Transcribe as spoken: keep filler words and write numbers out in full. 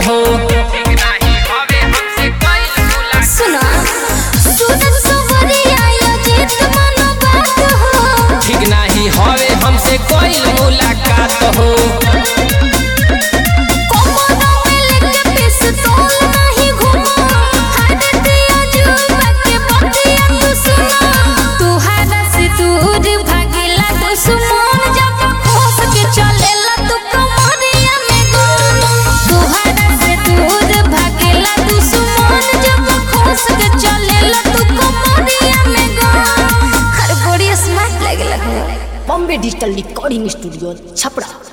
हो। सुना सुनत सबरिया यो जीत मनो बात हो। ठीक नहीं हवे हमसे कोई मुलाकात हो। कोमोदा में लेके पिस्तौल नहीं घुमा। हाथ दिया जुबा के बतिया तू सुना। तुहारा से दूर भागेला दुश्मन जब खोस के चलेला तू कमरिया में गोल। तुहारा से दूर भागेला दुश्मन जब खोस के चलेला तू कमरिया में गोल। हर बड़ी स्मार्ट लगेला। Bombay digital recording studio Chhapra.